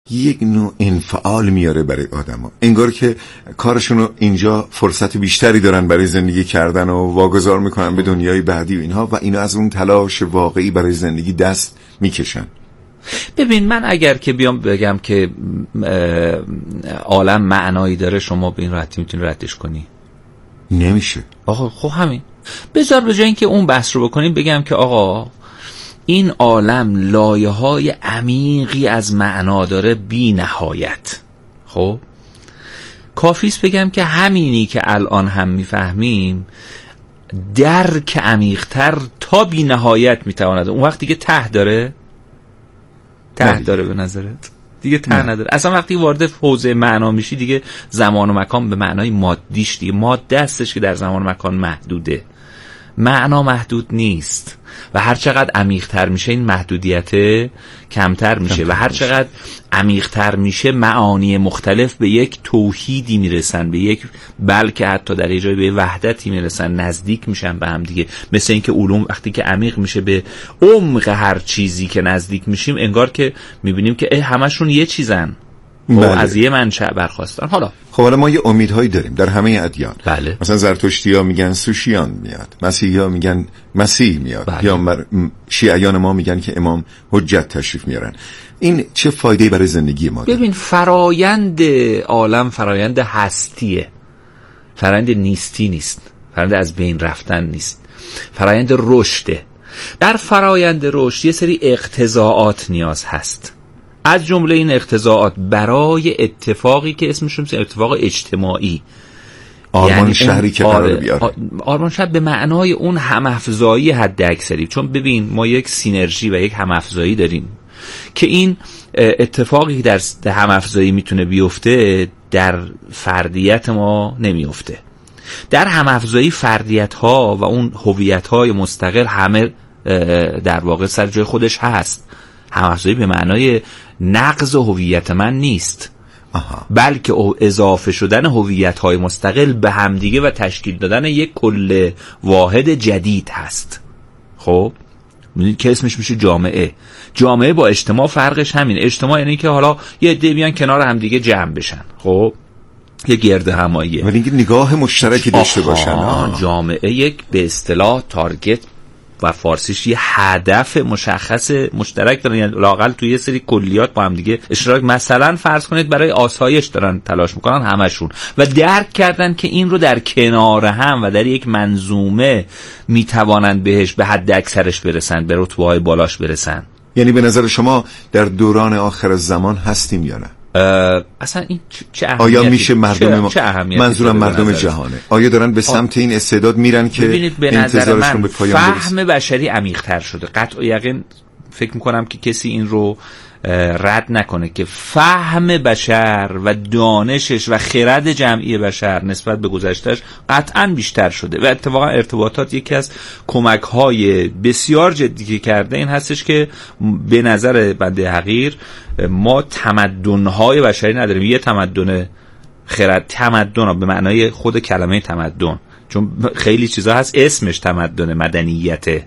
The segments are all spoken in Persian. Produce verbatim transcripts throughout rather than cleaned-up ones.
یک نوع انفعال میاره برای آدما، انگار که کارشونو اینجا فرصت بیشتری دارن برای زندگی کردن و واگذار میکنن به دنیای بعدی و اینها، و اینا از اون تلاش واقعی برای زندگی دست میکشن. ببین من اگر که بیام بگم که عالم معنایی داره، شما به این راحتی میتونی ردش کنی؟ نمیشه. آقا خب همین، بذار به جای اینکه اون بحث رو بکنیم بگم که آقا این عالم لایه‌های عمیقی از معنا داره بی نهایت. خب کافیست بگم که همینی که الان هم میفهمیم درک عمیق‌تر تا بی نهایت میتواند. اون وقت دیگه ته داره؟ ته داره به نظرت؟ دیگه ته نداره. اصلا وقتی وارد حوزه معنا میشی دیگه زمان و مکان به معنای مادیش دیگه ماده هستش که در زمان و مکان محدوده. معنا محدود نیست و هر چقدر عمیق‌تر میشه این محدودیت کمتر میشه و هر چقدر عمیق‌تر میشه معانی مختلف به یک توحیدی میرسن، به یک بلکه حتی در یه جای به وحدتی میرسن، نزدیک میشن به هم دیگه. مثل اینکه علوم وقتی که عمیق میشه به عمق هر چیزی که نزدیک میشیم انگار که میبینیم که همشون یه چیزن و بله. از یه منشأ برخواستن. حالا خب حالا ما یه امیدهایی داریم در همه ادیان. بله. مثلا زرتشتی‌ها میگن سوشیان میاد، مسیحی‌ها میگن مسیح میاد، بله. یا مر... شیعیان ما میگن که امام حجت تشریف میارن. این چه فایده‌ای برای زندگی ما داره؟ ببین فرایند عالم فرایند هستیه، فرایند نیستی نیست، فرایند از بین رفتن نیست، فرایند رشده. در فرایند رشد یه سری اقتضاعات نیاز هست، از جمله این اقتضاعات برای اتفاقی که اسمش رو اتفاق اجتماعی، آرمان یعنی شهری که قرار بیاره. آرمان شهر به معنای اون همافزایی حد اکثری، چون ببین ما یک سینرژی و یک همافزایی داریم که این اتفاقی که در همافزایی میتونه بیفته در فردیت ما نمیفته. در همافزایی فردیت ها و اون هویت های مستقل همه در واقع سر جای خودش هست. همافزایی به معنای نقض هویت من نیست، آها. بلکه اضافه شدن هویت‌های مستقل به همدیگه و تشکیل دادن یک کل واحد جدید هست. خب می‌دونید که اسمش میشه جامعه. جامعه با اجتماع فرقش همین. اجتماع یعنی که حالا یه عده بیان کنار همدیگه جمع بشن، خب یه گرد هماییه، ولی اینکه نگاه مشترکی داشته باشن. آه. جامعه یک به اصطلاح تارگت و فارسیش یه هدف مشخص مشترک دارن، یعنی لااقل توی یه سری کلیات با هم دیگه اشتراک. مثلا فرض کنید برای آسایش دارن تلاش میکنن همشون و درک کردن که این رو در کنار هم و در یک منظومه میتوانند بهش به حد اکثرش برسن، به رتبه‌های بالاش برسن. یعنی به نظر شما در دوران آخر الزمان هستیم یا نه؟ اصلا این چه اهمیتی؟ آیا میشه مردم ما، منظورم مردم جهانه، آیا دارن به سمت این استعداد میرن که انتظارشون به پایان برسه؟ فهم بشری عمیق‌تر شده، قطع و یقین فکر میکنم که کسی این رو رد نکنه که فهم بشر و دانشش و خرد جمعی بشر نسبت به گذشتهش قطعاً بیشتر شده و اتفاقا ارتباطات یکی از کمک‌های بسیار جدی که کرده این هستش که به نظر بنده حقیر ما تمدن‌های بشری نداریم. یه تمدن خرد، تمدن به معنای خود کلمه تمدن، چون خیلی چیزا هست اسمش تمدن، مدنیته،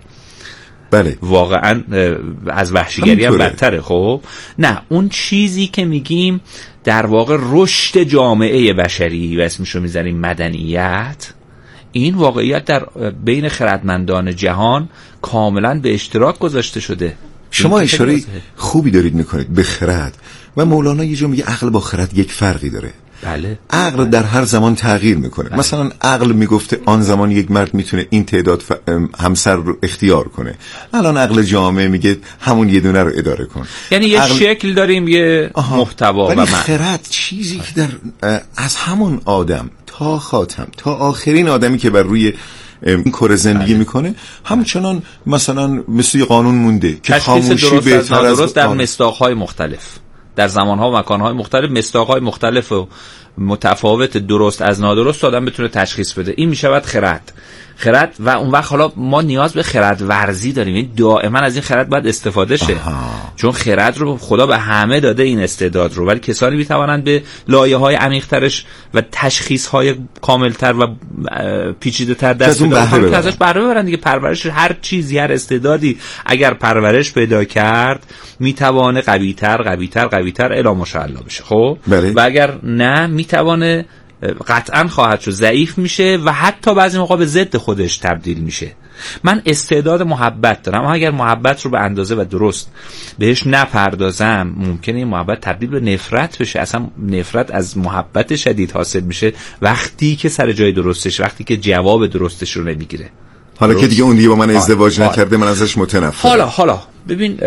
بله واقعا از وحشیگری هم بدتره. خب نه، اون چیزی که میگیم در واقع رشد جامعه بشری و اسمشو میذاریم مدنیت، این واقعیت در بین خردمندان جهان کاملا به اشتراک گذاشته شده. شما اشاره خوبی دارید میکنید به خرد و مولانا یه جا میگه عقل با خرد یک فرقی داره. بله. عقل در هر زمان تغییر میکنه. بله. مثلا عقل میگفته آن زمان یک مرد میتونه این تعداد ف... همسر رو اختیار کنه، الان عقل جامعه میگه همون یه دونه رو اداره کن. یعنی یه عقل... شکل داریم، یه آها. محتوا و من خرد چیزی که در از همون آدم تا خاتم تا آخرین آدمی که بر روی این کره زندگی بله. میکنه همچنان مثلا مثل قانون مونده که خاموشی بهتر از درست در مصداق‌های مختلف، در زمان‌ها و مکان‌های مختلف مصداق‌های مختلف و متفاوت درست از نادرست آدم بتونه تشخیص بده. این میشود خرد. خرد و اون وقت حالا ما نیاز به خرد ورزی داریم، یعنی دائما از این خرد باید استفاده شه. آها. چون خرد رو خدا به همه داده این استعداد رو، ولی کسانی میتوانند به لایه‌های عمیق‌ترش و تشخیص‌های کامل‌تر و پیچیده‌تر دست پیدا که ازش بهره ببرن دیگه. پرورش هر چیزی، هر استعدادی اگر پرورش پیدا کرد میتوانه قوی‌تر قوی‌تر قوی‌تر الی ماشاءالله بشه. خب و اگر نه میتوانه قطعا خواهد شد ضعیف میشه و حتی بعضی موقع به ضد خودش تبدیل میشه. من استعداد محبت دارم، اما اگر محبت رو به اندازه و درست بهش نپردازم ممکنه این محبت تبدیل به نفرت بشه. اصلا نفرت از محبت شدید حاصل میشه وقتی که سر جای درستش، وقتی که جواب درستش رو نمیگیره. حالا درست. که دیگه اون دیگه با من ازدواج نکرده من ازش متنفرم. حالا حالا ببین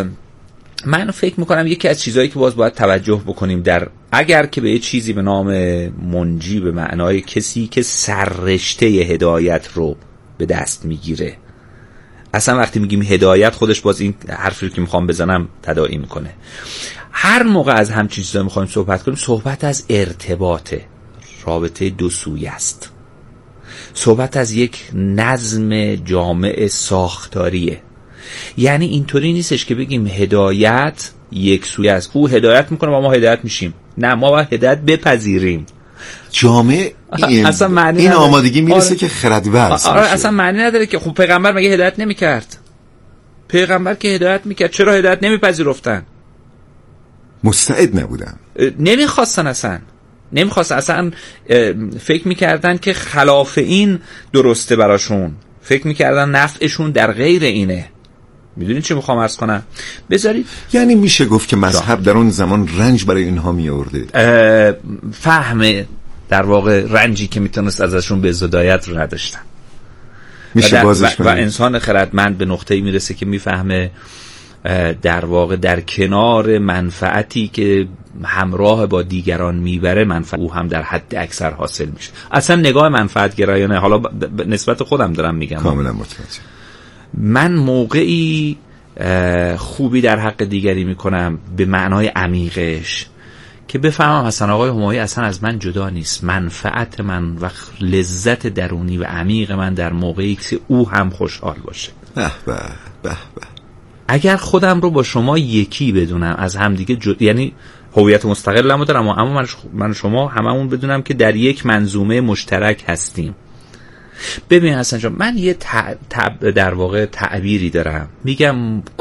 من فکر میکنم یکی از چیزهایی که باز باید توجه بکنیم در اگر که به یه چیزی به نام منجی به معنای کسی که سررشته هدایت رو به دست میگیره، اصلا وقتی میگیم هدایت خودش باز این حرفی رو که میخوام بزنم تداعی میکنه. هر موقع از همچین چیزا میخوایم صحبت کنیم صحبت از ارتباطه، رابطه دو سویه است، صحبت از یک نظم جامع ساختاریه. یعنی اینطوری نیستش که بگیم هدایت یک سویه است، او هدایت میکنه و ما هدایت میشیم. نه، ما باید هدایت بپذیریم. جامعه این, این آمادگی میرسه آره. که خردورز آره اصلا معنی نداره که خب پیغمبر مگه هدایت نمیکرد؟ پیغمبر که هدایت میکرد، چرا هدایت نمیپذیرفتن؟ مستعد نبودن، نمیخواستن، اصلا نمیخواستن، اصلا فکر میکردن که خلاف این درسته براشون، فکر میکردن نفعشون در غیر اینه. میدونین چی میخوام عرض کنم؟ بذارید یعنی میشه گفت که مذهب در اون زمان رنج برای اینها میآورده، فهم در واقع رنجی که میتونست ازشون به هدایت رو نداشتن. میشه و, بازش و, و انسان خردمند به نقطه‌ای میرسه که میفهمه در واقع در کنار منفعتی که همراه با دیگران میبره منفعت او هم در حد اکثر حاصل میشه. اصلا نگاه منفعت گرایانه، حالا نسبت خودم دارم میگم، کاملا متوجه. من موقعی خوبی در حق دیگری میکنم به معنای عمیقش که بفهمم اصلا آقای همایی اصلا از من جدا نیست، منفعت من و لذت درونی و عمیق من در موقعی که او هم خوشحال باشه. به به به به. اگر خودم رو با شما یکی بدونم، از همدیگه جد... یعنی هویت مستقلمو دارم اما من من شما هممون بدونم که در یک منظومه مشترک هستیم. ببین حسن جان، من یه تع... تع... در واقع تعبیری دارم، میگم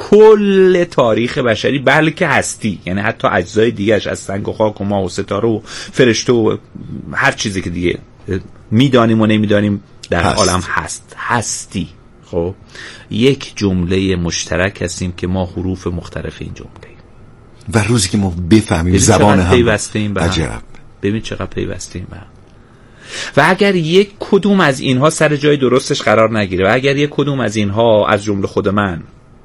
کل تاریخ بشری بلکه هستی، یعنی حتی اجزای دیگهش از سنگ و خاک و ماه و ستاره و فرشته و هر چیزی که دیگه میدانیم و نمیدانیم در هست. عالم هست هستی. خب یک جمله مشترک هستیم که ما حروف مختلف این جمله و روزی که ما بفهمیم زبان هم پیوستیم به عجب. ببین چقدر پیوستیم به هم. و اگر یک کدوم از اینها سر جای درستش قرار نگیره و اگر یک کدوم از اینها از جمله خود من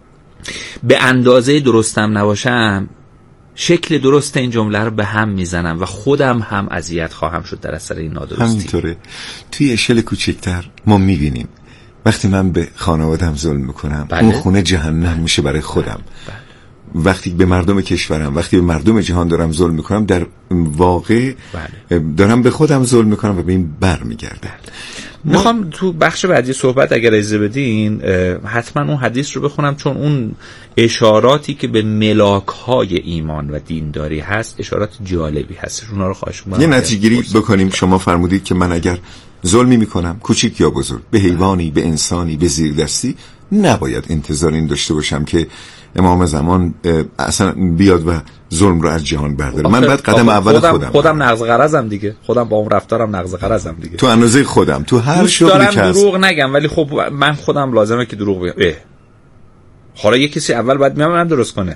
به اندازه درستم نباشم، شکل درست این جمله رو به هم میزنم و خودم هم اذیت خواهم شد در اثر این نادرستی. همینطوره. توی اشل کوچکتر ما میبینیم وقتی من به خانوادم ظلم میکنم، بله؟ اون خونه جهنم میشه برای خودم. بله. وقتی به مردم کشورم، وقتی به مردم جهان دارم ظلم میکنم، در واقع بله. دارم به خودم ظلم میکنم و به این بر میگردم. بله. میخوام تو بخش بعدی صحبت اگر اجازه بدین حتما اون حدیث رو بخونم، چون اون اشاراتی که به ملاک‌های ایمان و دینداری هست اشارات جالبی هست، اونا رو خواهش می‌کنم یه نتیجه‌گیری بکنیم. شما فرمودید که من اگر ظلمی میکنم، کوچیک یا بزرگ، به حیوانی، به انسانی، به زیردستی، نباید انتظار این داشته باشم که امام زمان اصلا بیاد و ظلم رو از جهان برداره. من بعد قدم اول خودم خودم خودم نقض غرضم دیگه، خودم با اون رفتارم نقض غرضم دیگه، تو اندازه خودم، تو هر شغلی که هست دروغ نگم، ولی خب من خودم لازمه که دروغ بگم. اه حالا یه کسی اول باید منم درست کنه،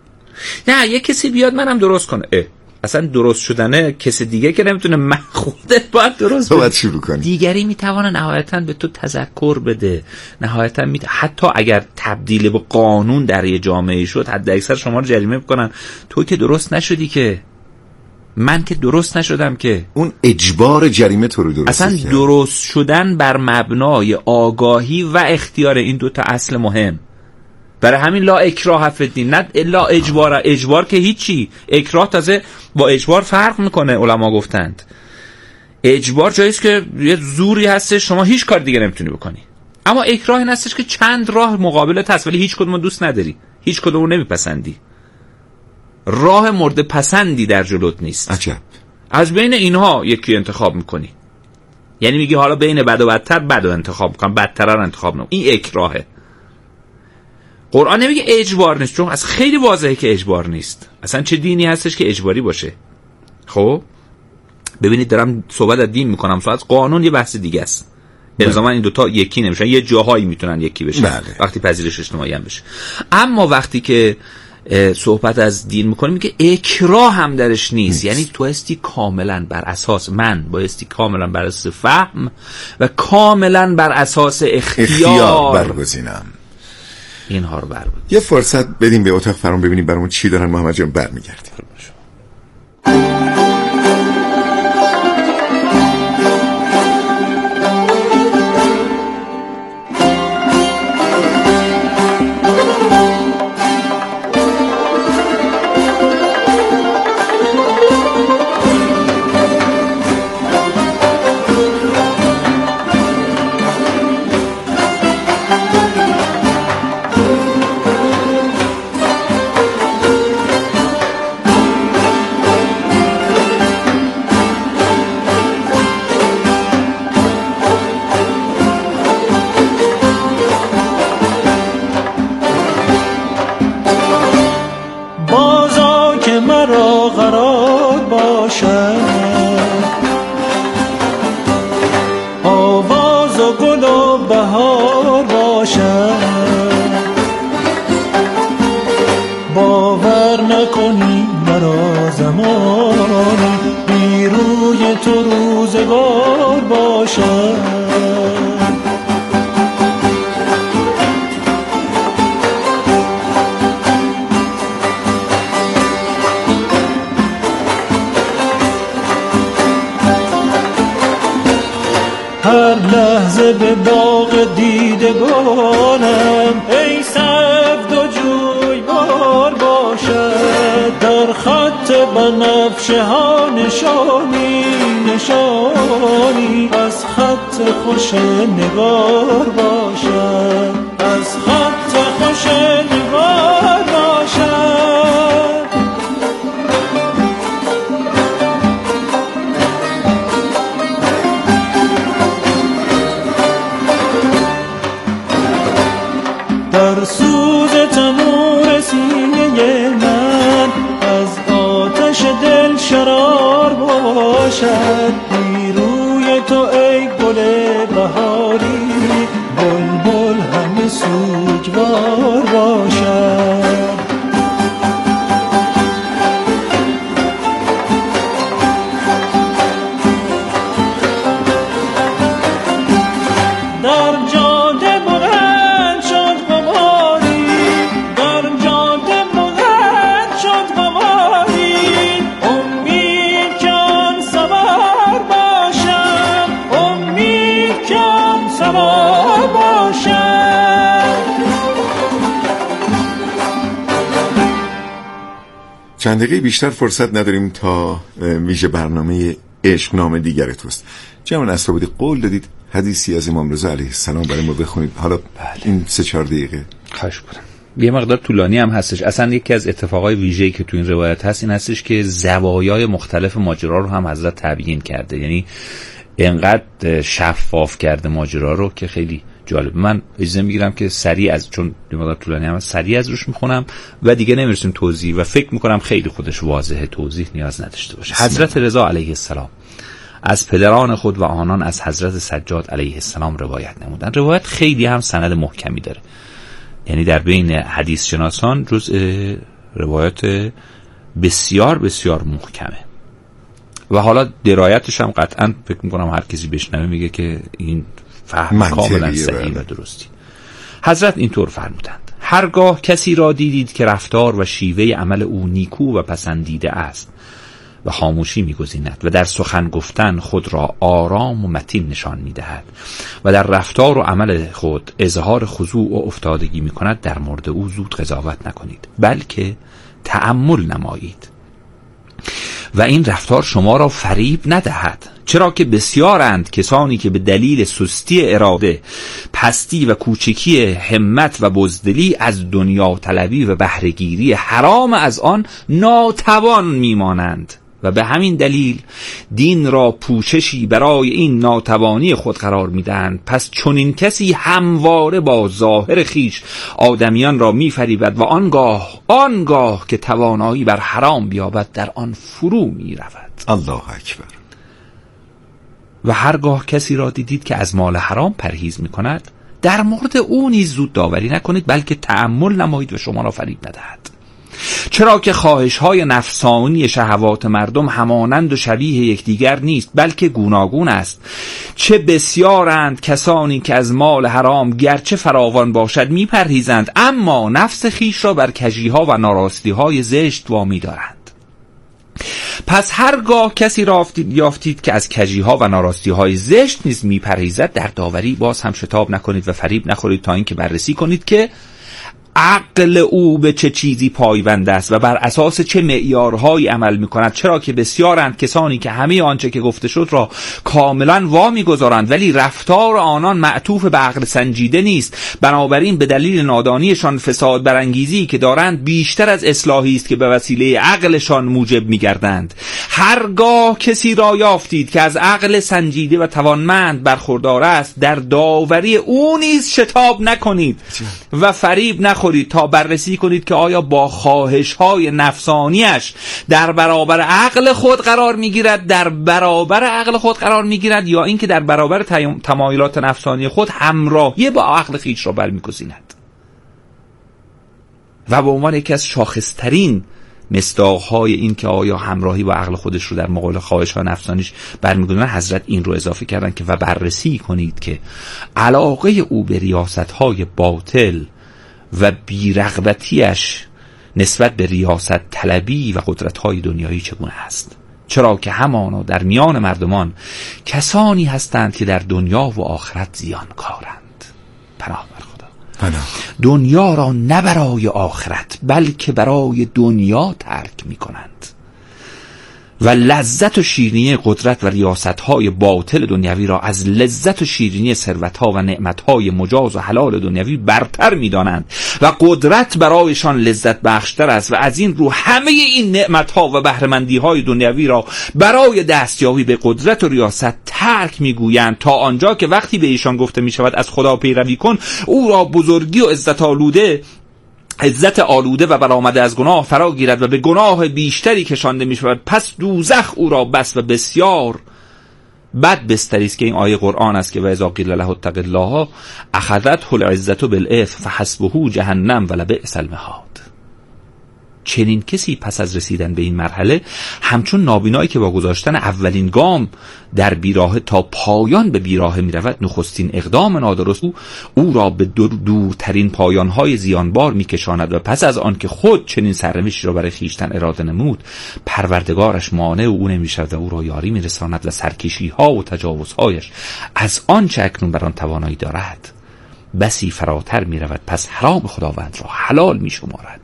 نه یه کسی بیاد منم درست کنه. اه اصلا درست شدنه کسی دیگه که نمیتونه، من خودت باید درست باید شروع کنی. دیگری میتونه نهایتاً به تو تذکر بده، نهایتاً میت... حتی اگر تبدیل به قانون در یه جامعه شد، حد اکثر شما رو جریمه میکنن، تو که درست نشدی، که من که درست نشدم، که اون اجبار جریمه تو رو درست اصلا کرد. درست شدن بر مبنای آگاهی و اختیار، این دوتا اصل مهم. برای همین لا اکراه فی الدین، نه الا اجبار. اجبار که هیچی، اکراه تازه با اجبار فرق میکنه، علما گفتند اجبار جایی است که یه زوری هستش شما هیچ کار دیگه نمیتونی بکنی. اما اکراه این هستش که چند راه مقابلت هست ولی هیچ کدوم دوست نداری، هیچ کدوم رو نمیپسندی، راه مورد پسندی در جلوت نیست. عجب. از بین اینها یکی انتخاب میکنی، یعنی میگی حالا بین بد و بدتر بد رو انتخاب میکنم، بدتر رو انتخاب نمیکنم. این اکراهه. قرآن نمیگه اجبار نیست، چون از خیلی واضحه که اجبار نیست. اصلا چه دینی هستش که اجباری باشه؟ خب ببینید دارم صحبت از دین میکنم، صحبت از قانون یه بحث دیگه است. الزاما این دوتا یکی نمیشن، یه جاهایی میتونن یکی بشن. بله. وقتی پذیرش اجتماعی هم بشه. اما وقتی که صحبت از دین میکنیم میگه اکراه هم درش نیست, نیست. یعنی تو استی کاملا بر اساس من بایستی کاملا بر اساس فهم و کاملا بر اساس اختیار, اختیار برگزینم. اینها رو برگزینم. یه فرصت بدیم به اتاق فرمان ببینیم برامون چی دارن. محمد جان برمیگردیم. هر لحظه به باغ دیدگانم ای سبز و جویبار باشد، در خط بنفشه ها نشانی نشانی از خط خوش نگار باشد، از خط خوش نگار باشد. در سوز تنور سینه من از آتش دل شرار باشد، نیروی تو ای گل بهاری بلبل همه سوگوار باشد. در جاده بلند شد قماری، در جاده بلند شد قماری، امید کن سوار باشم، امید کن سوار باشم. چند دقیقه بیشتر فرصت نداریم تا ویژه برنامه عشق نام دیگر توست. جناب نصرآبادی قول دادید حدیثی از امام رضا علیه السلام برای ما بخونید. حالا بله. این سه چهار دقیقه خواهش می‌کنم. یه مقدار طولانی هم هستش. اصلا یکی از اتفاقای ویژه‌ای که تو این روایت هست این هستش که زوایای مختلف ماجرا رو هم حضرت تبیین کرده، یعنی اینقدر شفاف کرده ماجرا رو که خیلی جالب. من اجازه میگیرم که سریع از چون یه مقدار طولانی هم سریع از روش میخونم و دیگه نمیرسیم توضیح و فکر میکنم خیلی خودش واضحه، توضیح نیاز نداشته باشه. حضرت رضا علیه السلام از پدران خود و آنان از حضرت سجاد علیه السلام روایت نمودند. روایت خیلی هم سند محکمی داره، یعنی در بین حدیث شناسان جزء روایت بسیار بسیار محکمه و حالا درایتش هم قطعا فکر میکنم هر کسی بشنوه میگه که این فهم کاملا صحیح و درستی. حضرت اینطور فرمودند: هرگاه کسی را دیدید که رفتار و شیوه عمل او نیکو و پسندیده است و خاموشی می‌گزیند و در سخن گفتن خود را آرام و متین نشان می‌دهد و در رفتار و عمل خود اظهار خضوع و افتادگی می‌کند، در مورد او زود قضاوت نکنید، بلکه تأمل نمایید و این رفتار شما را فریب ندهد، چرا که بسیارند کسانی که به دلیل سستی اراده، پستی و کوچکی همت و بزدلی از دنیا طلبی و بهره‌گیری حرام از آن ناتوان میمانند و به همین دلیل دین را پوششی برای این ناتوانی خود قرار میدهند. پس چنین کسی همواره با ظاهر خیش آدمیان را میفریبد و آنگاه آنگاه که توانایی بر حرام بیابد در آن فرو میرود. الله اکبر. و هرگاه کسی را دیدید که از مال حرام پرهیز میکند، در مورد او نیز زود داوری نکنید، بلکه تأمل نمایید و شما را فریب ندهد، چرا که خواهش‌های نفسانی شهوات مردم همانند و شبیه یکدیگر نیست، بلکه گوناگون است. چه بسیارند کسانی که از مال حرام گرچه فراوان باشد میپرهیزند، اما نفس خیش را بر کژی‌ها و ناراستی‌های زشت وامی دارند. پس هرگاه کسی را یافتید که از کژی‌ها و ناراستی-های زشت نیز میپرهیزد، در داوری باز هم شتاب نکنید و فریب نخورید تا اینکه بررسی کنید که عقل او به چه چیزی پایبند است و بر اساس چه معیارهایی عمل می‌کند، چرا که بسیارند کسانی که همه آنچه که گفته شد را کاملا وامی گذارند، ولی رفتار آنان معطوف به عقل سنجیده نیست. بنابراین به دلیل نادانیشان فساد برانگیزی که دارند بیشتر از اصلاحی است که به وسیله عقلشان موجب می‌گردند. هرگاه کسی را یافتید که از عقل سنجیده و توانمند برخوردار است، در داوری او نیز شتاب نکنید و فریب نخورید تا بررسی کنید که آیا با خواهش‌های نفسانیش در برابر عقل خود قرار می‌گیرد در برابر عقل خود قرار می‌گیرد یا اینکه در برابر تمایلات نفسانی خود همراهی با عقل خیش را برمی‌گزیند. و به عنوان یکی از شاخص‌ترین مصداق‌های این که آیا همراهی با عقل خودش رو در مقابل خواهش‌های نفسانیش برمی‌گزینه، حضرت این رو اضافه کردن که و بررسی کنید که علاقه او به ریاست‌های باطل و بی‌رغبتیش نسبت به ریاست طلبی و قدرت‌های دنیایی چگونه است، چرا که همانا در میان مردمان کسانی هستند که در دنیا و آخرت زیانکارند. پناه بر خدا. پناه. دنیا را نه برای آخرت بلکه برای دنیا ترک می‌کنند و لذت و شیرینی قدرت و ریاست‌های باطل دنیوی را از لذت و شیرینی ثروت‌ها و نعمت‌های مجاز و حلال دنیوی برتر می‌دانند و قدرت برایشان لذت بخشتر است و از این رو همه این نعمت‌ها و بهره‌مندی‌های دنیوی را برای دستیابی به قدرت و ریاست ترک می‌گویند، تا آنجا که وقتی به ایشان گفته می‌شود از خدا پیروی کن، او را بزرگی و عزت آلوده عزت آلوده و برآمده از گناه فرا گیرد و به گناه بیشتری کشانده می شود. پس دوزخ او را بس و بسیار بد بستری است که این آیه قرآن است که و اذا قیل له اتق الله اخذته العزة بالاثم فحسبه جهنم ولبئس المهاد. چنین کسی پس از رسیدن به این مرحله همچون نابینایی که با گذاشتن اولین گام در بیراه تا پایان به بیراه می رود، نخستین اقدام نادرست او او را به دور دورترین پایانهای زیانبار می کشاند و پس از آن که خود چنین سرنوشتی را برای خویشتن اراده نمود، پروردگارش مانع او نمی شود و او را یاری می رساند و سرکشی ها و تجاوزهایش از آن چه اکنون بر آن توانایی دارد بسی فراتر می رود. پس حرام خداوند را حلال می شمارد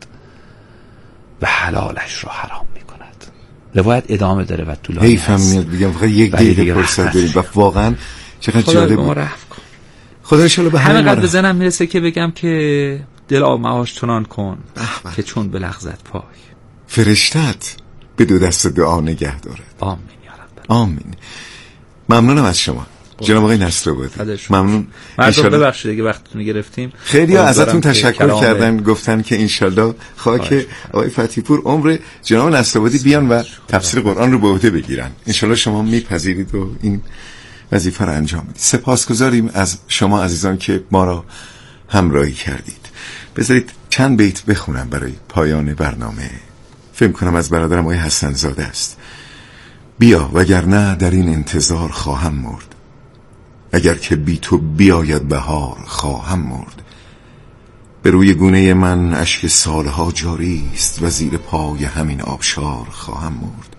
و حلالش را حرام می کند. روایت ادامه داره و طولانی هست. حیفم میاد بگم فقط یک دقیقه فرصت داریم و واقعا چقدر جالب بود. خدا انشالله به همین قد بزنم میرسه که بگم که دلا معاش چنان کن که چون بلغزت پای فرشتت به دو دست دعا نگه دارد. آمین یا رب. آمین. ممنونم از شما جناب آقای نصرآبادی. ممنون. مردم ببخشید دیگه وقتتون گرفتیم. خیلی ها ازتون تشکر کردن، گفتن که انشالله خاک آقای فتحی پور عمر جناب نصرآبادی بیان و تفسیر قرآن رو به عهده بگیرن. انشالله شما میپذیرید و این وظیفه رو انجام بدید. سپاسگزاریم از شما عزیزان که ما را همراهی کردید. بذارید چند بیت بخونم برای پایان برنامه. فکر کنم از برادرم آقای حسن زاده است. بیا وگرنه در این انتظار خواهم مرد، اگر که بی تو بیاید بهار خواهم مرد. به روی گونه من اشک سالها جاری است و زیر پای همین آبشار خواهم مرد.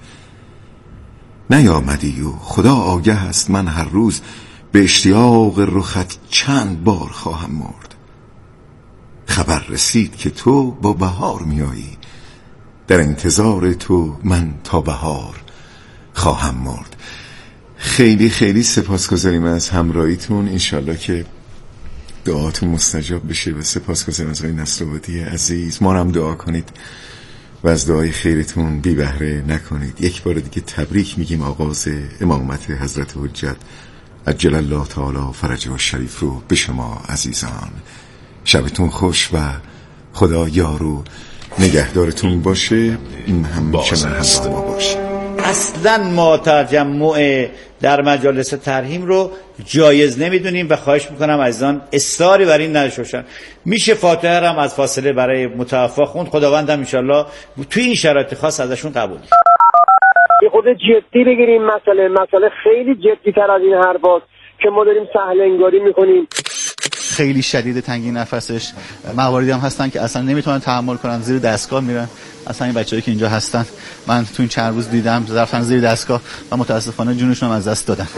نیامدی و خدا آگه است من هر روز به اشتیاق رخت چند بار خواهم مرد. خبر رسید که تو با بهار میایی، در انتظار تو من تا بهار خواهم مرد. خیلی خیلی سپاسگزاریم از همراهیتون. انشالله که دعاتون مستجاب بشه و سپاسگزاریم از آقای نصرآبادی عزیز. ما هم دعا کنید و از دعای خیرتون بی بهره نکنید. یک بار دیگه تبریک میگیم آغاز امامت حضرت حجت عجل الله تعالی فرجه و شریف رو به شما عزیزان. شبتون خوش و خدا یار و نگهدارتون باشه. این همیشه من همراه ما باشه. اصلا ما تجمع در مجالس ترحیم رو جایز نمیدونیم و خواهش میکنم عزیزان اصراری بر این نداشته باشن. میشه فاتحه هم از فاصله برای متوفا خوند. خداوندم انشالله توی این شرایط خاص ازشون قبول. یه خود جدی بگیریم مسئله مسئله خیلی جدی تر از این حرفاست که ما داریم سهل انگاری میکنیم. خیلی شدید تنگی نفسش. مواردی هم هستن که اصلا نمیتونن تحمل کنن، زیر دستگاه میرن. اصلا این بچه‌ای که اینجا هستن من تو این چند روز دیدم رفتن زیر دستگاه و متاسفانه جونشون هم از دست دادن.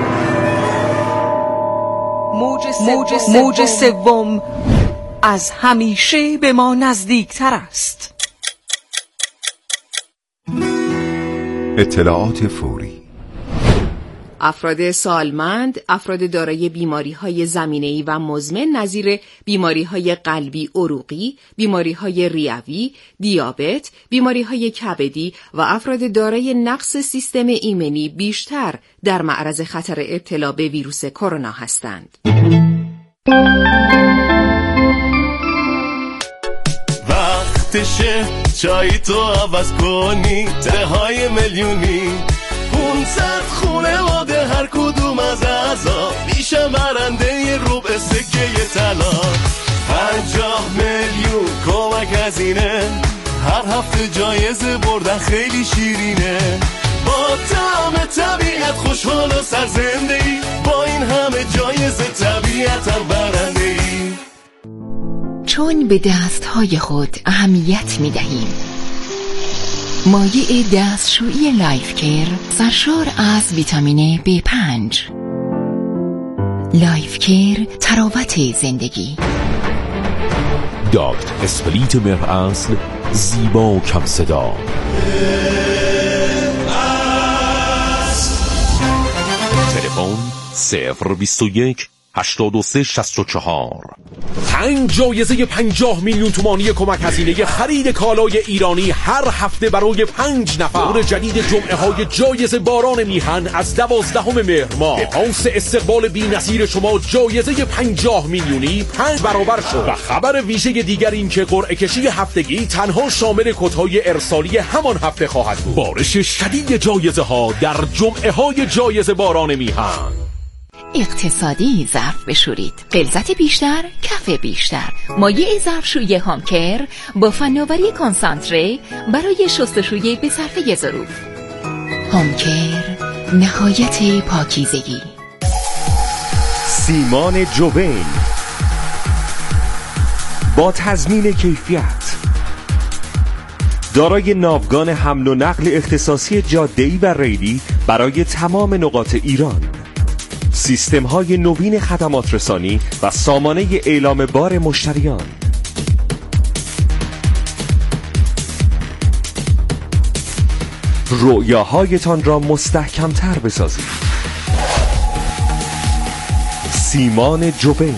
موج سوم از همیشه به ما نزدیکتر است. اطلاعات فوری. افراد سالمند، افراد دارای بیماری‌های زمینه‌ای و مزمن نظیر بیماری‌های قلبی عروقی، بیماری‌های ریوی، دیابت، بیماری‌های کبدی و افراد دارای نقص سیستم ایمنی بیشتر در معرض خطر ابتلا به ویروس کرونا هستند. وقتشه چای تو عوض کنی، ته های میلیونی پونصد خونواده هر کدوم از اعضا میشن برنده ربع سکه طلا. پنجاه میلیون کمک هزینه، هر هفته جایزه بردن خیلی شیرینه. با طعم طبیعت خوشحال و سرزنده‌ای، با این همه جایزه طبیعتاً برنده‌ای. چون به دستهای خود اهمیت میدهیم، مایع دستشویی لایف کیر سرشار از ویتامین بی پنج. لایف کیر تراوت زندگی. داکت اسپلیت مهر اصل، زیبا و کم صدا. تلفن صفر بیست و یک هشتاد و سه شصت و چهار. پنج جایزه پنجاه میلیون تومانی کمک هزینه خرید کالای ایرانی هر هفته برای پنج نفر. دور جدید جمعه های جایزه باران میهن از دوازدهم مهر ماه. به پاس استقبال بی‌نظیر شما جایزه پنجاه میلیونی پنج برابر شد. و خبر ویژه دیگر این که قرعه کشی هفتگی تنها شامل کدهای ارسالی همان هفته خواهد بود. بارش شدید جایزه ها در جمعه های جایزه باران میهن. اقتصادی ظرف بشورید، غلظت بیشتر، کف بیشتر. مایع ظرفشویی هامکر با فناوری کنسانتره برای شستشوی به صرفه ظروف. هامکر، نهایت پاکیزگی. سیمان جوبین با تضمین کیفیت، دارای ناوگان حمل و نقل اختصاصی جاده‌ای و ریلی برای تمام نقاط ایران، سیستم های نوین خدمات رسانی و سامانه اعلام بار مشتریان. رؤیاهایتان را مستحکم‌تر بسازید. سیمان جوبین.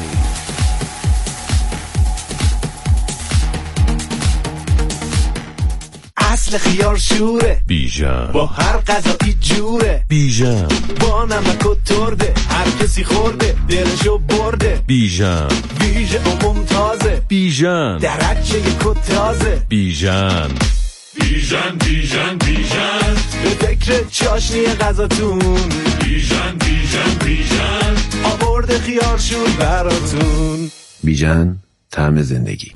اصل خیار شوره، بیژن با هر غذایی جوره. بیژن با نمک و ترده، هر کسی خورده دلشو برده. بیژن ویژه و ممتازه. بیژن درجه کتازه. بیژن بیژن بیژن بیژن به فکر چاشنی غذاتون. بیژن بیژن بیژن آورده خیار شور براتون. بیژن طعم زندگی.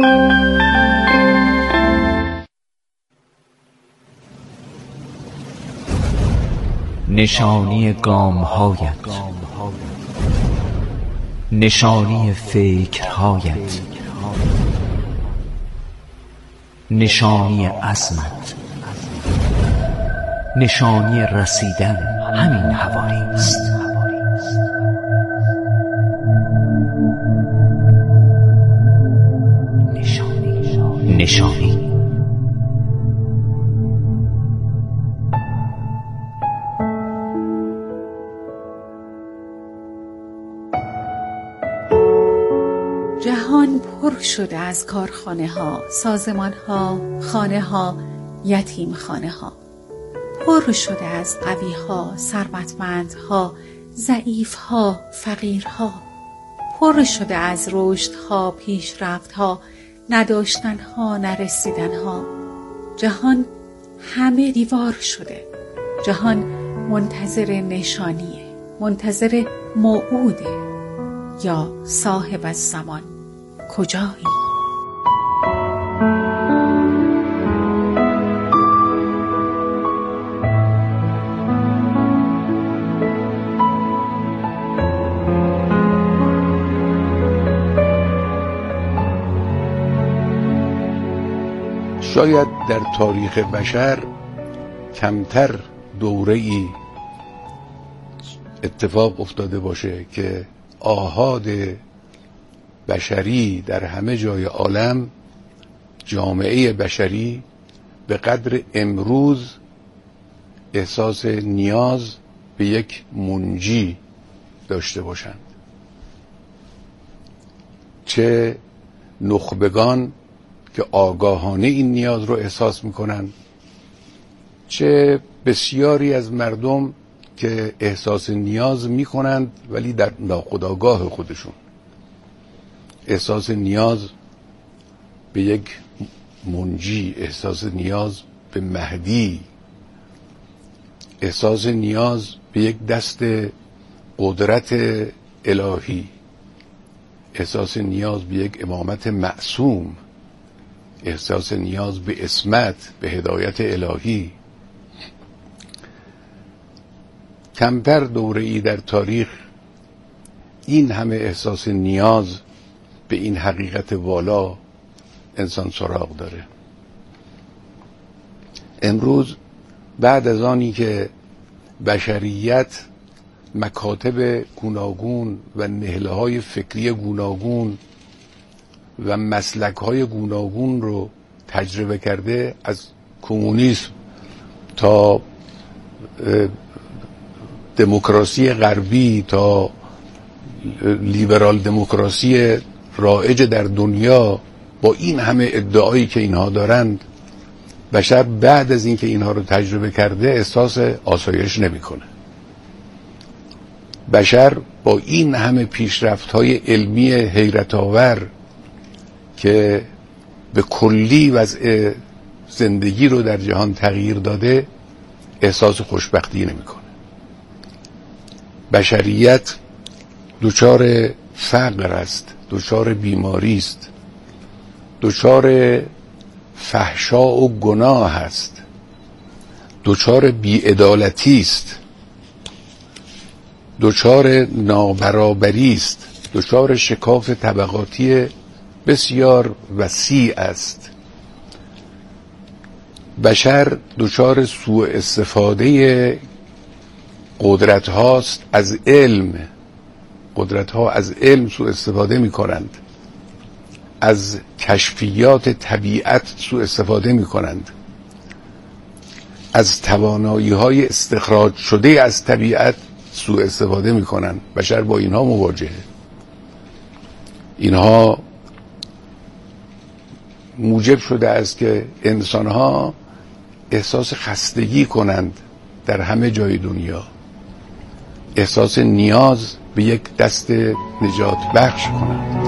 نشانی گام‌هایت، نشانی فکرهایت، نشانی عزمت، نشانی رسیدن همین حوالی است. نشانی نشانی جهان پر شده از کارخانه ها، سازمان ها، خانه ها، یتیم خانه ها. پر شده از قوی ها، ثروتمند ها، ضعیف ها، فقیر ها. پر شده از رشد ها، پیشرفت ها، نداشتن ها، نرسیدن ها. جهان همه دیوار شده. جهان منتظر نشانیه، منتظر موعوده. یا صاحب الزمان کجایی؟ شاید در تاریخ بشر کمتر دوره‌ای اتفاق افتاده باشه که آحاد بشری در همه جای عالم، جامعه بشری به قدر امروز احساس نیاز به یک منجی داشته باشند. چه نخبگان که آگاهانه این نیاز رو احساس میکنند، چه بسیاری از مردم که احساس نیاز میکنند ولی در ناخودآگاه خودشون. احساس نیاز به یک منجی، احساس نیاز به مهدی، احساس نیاز به یک دست قدرت الهی، احساس نیاز به یک امامت معصوم، احساس نیاز به عصمت، به هدایت الهی. کمتر دوره‌ای در تاریخ این همه احساس نیاز به این حقیقت والا انسان سراغ داره. امروز بعد از آنی که بشریت مکاتب گوناگون و نهله‌های فکری گوناگون و مسلک‌های گوناگون رو تجربه کرده، از کمونیسم تا دموکراسی غربی تا لیبرال دموکراسی رایج در دنیا، با این همه ادعایی که اینها دارند، بشر بعد از اینکه اینها رو تجربه کرده احساس آسایش نمیکنه. بشر با این همه پیشرفت‌های علمی حیرت آور که به کلی وضع زندگی رو در جهان تغییر داده احساس خوشبختی نمیکنه. بشریت دچار فقر است، دچار بیماری است، دچار فحشا و گناه است، دچار بی‌عدالتی است، دچار نابرابری است، دچار شکاف طبقاتی بسیار وسیع است. بشر دچار سوء استفاده قدرت هاست از علم. قدرت ها از علم سوء استفاده می کنند، از کشفیات طبیعت سوء استفاده می کنند، از توانایی های استخراج شده از طبیعت سوء استفاده می کنند. بشر با اینها مواجهه. اینها موجب شده است که انسان ها احساس خستگی کنند در همه جای دنیا، احساس نیاز به یک دست نجات بخش کنند.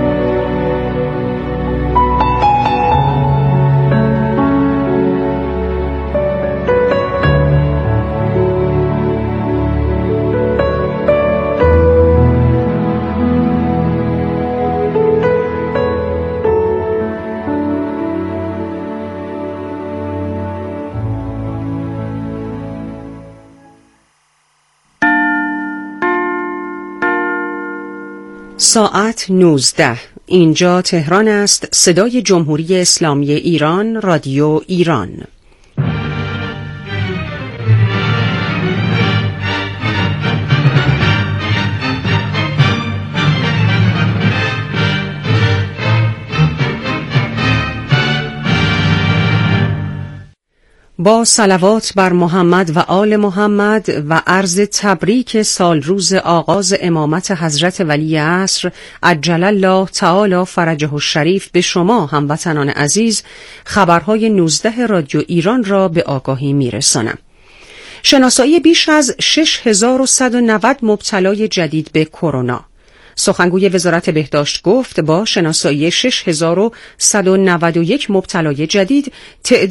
ساعت نوزده. اینجا تهران است. صدای جمهوری اسلامی ایران، رادیو ایران. با صلوات بر محمد و آل محمد و عرض تبریک سال روز آغاز امامت حضرت ولی عصر عجل الله تعالی فرجه الشریف به شما هموطنان عزیز، خبرهای نوزده رادیو ایران را به آگاهی میرسانم. شناسایی بیش از شش هزار و صد و نود مبتلای جدید به کرونا. سخنگوی وزارت بهداشت گفت با شناسایی شش هزار و صد و نود و یک مبتلای جدید تعداد